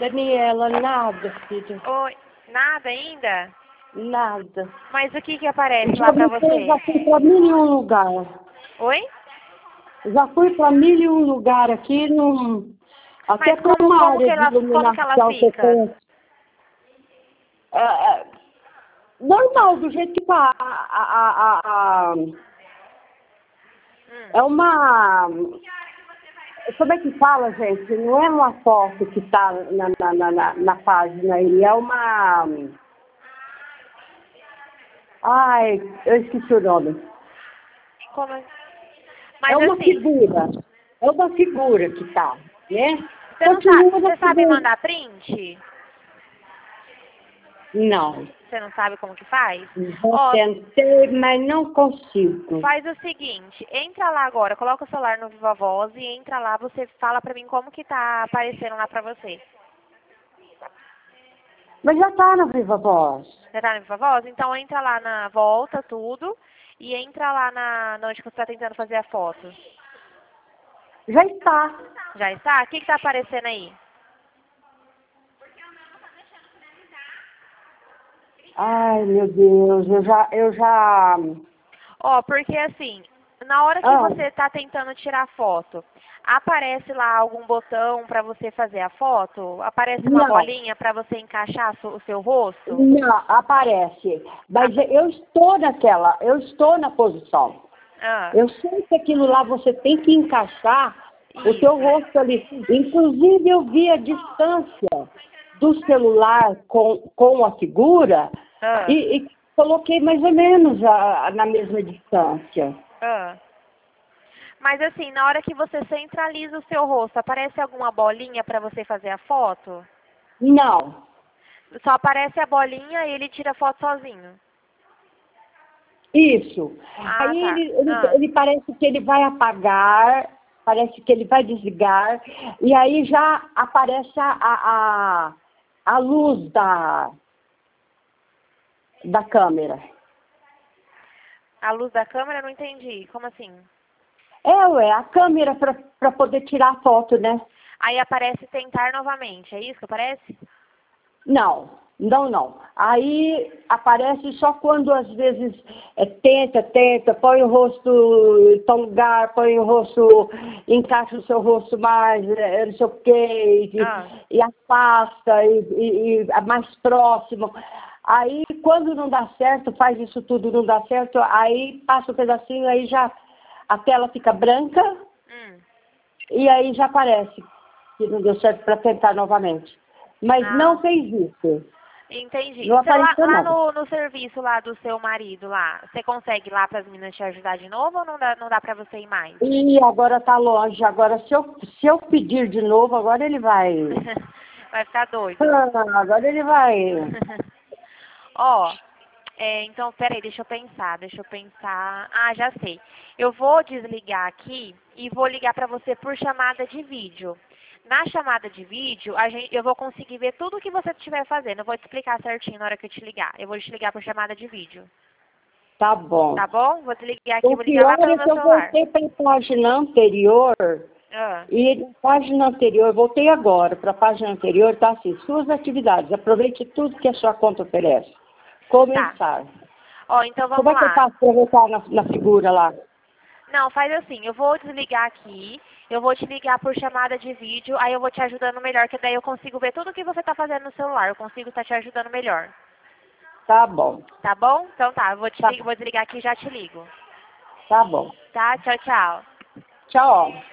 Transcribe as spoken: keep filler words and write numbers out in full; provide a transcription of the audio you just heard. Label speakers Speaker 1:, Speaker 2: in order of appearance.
Speaker 1: Daniela, nada, filha.
Speaker 2: Oi, nada ainda?
Speaker 1: Nada.
Speaker 2: Mas o que que aparece
Speaker 1: Já,
Speaker 2: lá pra
Speaker 1: me-
Speaker 2: você?
Speaker 1: já fui para mil e um lugar.
Speaker 2: Oi?
Speaker 1: Já fui para mil e um lugar aqui, num, até
Speaker 2: Mas
Speaker 1: para
Speaker 2: como,
Speaker 1: uma
Speaker 2: como que
Speaker 1: área de
Speaker 2: ela, como que ela
Speaker 1: iluminação que eu
Speaker 2: fica?
Speaker 1: tenho. É, é, normal, do jeito que tá. A, a, a, a,
Speaker 2: Hum.
Speaker 1: é uma... Como é que fala, gente? Não é uma foto que está na, na, na, na, na página aí, é uma... Ai, eu esqueci o nome.
Speaker 2: Como...
Speaker 1: É
Speaker 2: Mas
Speaker 1: uma
Speaker 2: assim,
Speaker 1: figura. É uma figura que tá, né?
Speaker 2: você não sabe,
Speaker 1: Continua
Speaker 2: você
Speaker 1: na
Speaker 2: sabe
Speaker 1: figura.
Speaker 2: mandar print?
Speaker 1: Não.
Speaker 2: Você não sabe como que faz?
Speaker 1: Já
Speaker 2: Ó,
Speaker 1: tentei, mas não consigo.
Speaker 2: faz o seguinte, entra lá agora, coloca o celular no Viva Voz e entra lá, você fala pra mim como que tá aparecendo lá pra você.
Speaker 1: Mas já tá na Viva Voz.
Speaker 2: Você tá no Viva Voz? Então entra lá na volta, tudo, e entra lá na, na onde que você tá tentando fazer a foto.
Speaker 1: Já está.
Speaker 2: Já está? O que que tá aparecendo aí?
Speaker 1: Ai, meu Deus, eu já... Eu já...
Speaker 2: Ó, porque assim, na hora que
Speaker 1: Ah,
Speaker 2: você tá tentando tirar foto, aparece lá algum botão pra você fazer a foto? Aparece uma
Speaker 1: não.
Speaker 2: bolinha pra você encaixar su- o seu rosto?
Speaker 1: Não, aparece. Mas eu estou naquela, eu estou na posição.
Speaker 2: Ah,
Speaker 1: Eu sei que aquilo lá você tem que encaixar o teu
Speaker 2: isso.
Speaker 1: rosto ali. Inclusive, eu vi a distância do celular com, com a figura
Speaker 2: Ah,
Speaker 1: e, e coloquei mais ou menos a, a- na mesma distância.
Speaker 2: ah. Mas assim, na hora que você centraliza o seu rosto, aparece alguma bolinha pra você fazer a foto?
Speaker 1: Não,
Speaker 2: Só aparece a bolinha e ele tira a foto sozinho.
Speaker 1: isso.
Speaker 2: Ah,
Speaker 1: Aí
Speaker 2: tá.
Speaker 1: ele, ele,
Speaker 2: Ah,
Speaker 1: ele parece que ele vai apagar, parece que ele vai desligar, e aí já aparece a, a, a, a luz da, da câmera.
Speaker 2: a luz da câmera, eu não entendi. Como assim?
Speaker 1: É, ué, a câmera para poder tirar a foto, né?
Speaker 2: Aí aparece tentar novamente, é isso que aparece?
Speaker 1: Não, não, não. Aí aparece só quando às vezes é, tenta, tenta, põe o rosto em tal lugar, põe o rosto, encaixa o seu rosto mais, é, não sei o quê,
Speaker 2: Ah,
Speaker 1: e, e afasta, e, e, e é mais próximo. Aí quando não dá certo, faz isso tudo, não dá certo, aí passa um pedacinho, aí já a tela fica branca
Speaker 2: hum.
Speaker 1: e aí já aparece que não deu certo para tentar novamente. Mas
Speaker 2: Ah,
Speaker 1: não fez isso.
Speaker 2: entendi.
Speaker 1: Não
Speaker 2: Você lá,
Speaker 1: apareceu
Speaker 2: lá
Speaker 1: nada.
Speaker 2: no, no serviço lá do seu marido lá, você consegue ir lá para as meninas te ajudar de novo ou não dá, não dá para você ir mais?
Speaker 1: E agora tá longe. Agora, se eu, se eu pedir de novo, agora ele vai.
Speaker 2: Vai ficar doido.
Speaker 1: Ah, agora ele vai.
Speaker 2: Ó, é, então, peraí, deixa eu pensar, deixa eu pensar. Ah, já sei. Eu vou desligar aqui e vou ligar pra você por chamada de vídeo. Na chamada de vídeo, a gente, eu vou conseguir ver tudo o que você estiver fazendo. Eu vou te explicar certinho na hora que eu te ligar. Eu vou te ligar por chamada de vídeo.
Speaker 1: Tá bom.
Speaker 2: Tá bom? Vou desligar aqui,
Speaker 1: O
Speaker 2: vou ligar lá
Speaker 1: pior
Speaker 2: pelo
Speaker 1: é
Speaker 2: meu
Speaker 1: que eu
Speaker 2: celular.
Speaker 1: voltei para a página anterior.
Speaker 2: Ah,
Speaker 1: E na página anterior, voltei agora para a página anterior, tá assim, suas atividades. Aproveite tudo que a sua conta oferece.
Speaker 2: tá.
Speaker 1: Começar.
Speaker 2: Ó, então
Speaker 1: Como
Speaker 2: vamos
Speaker 1: é que eu
Speaker 2: lá.
Speaker 1: faço para voltar na, na figura lá?
Speaker 2: Não, faz assim, eu vou desligar aqui, eu vou te ligar por chamada de vídeo, aí eu vou te ajudando melhor, que daí eu consigo ver tudo o que você está fazendo no celular, eu consigo estar te ajudando melhor.
Speaker 1: Tá bom.
Speaker 2: Tá bom? Então tá, eu vou, te
Speaker 1: Tá,
Speaker 2: lig- vou desligar aqui e já te ligo.
Speaker 1: tá bom.
Speaker 2: Tá? Tchau, tchau.
Speaker 1: Tchau.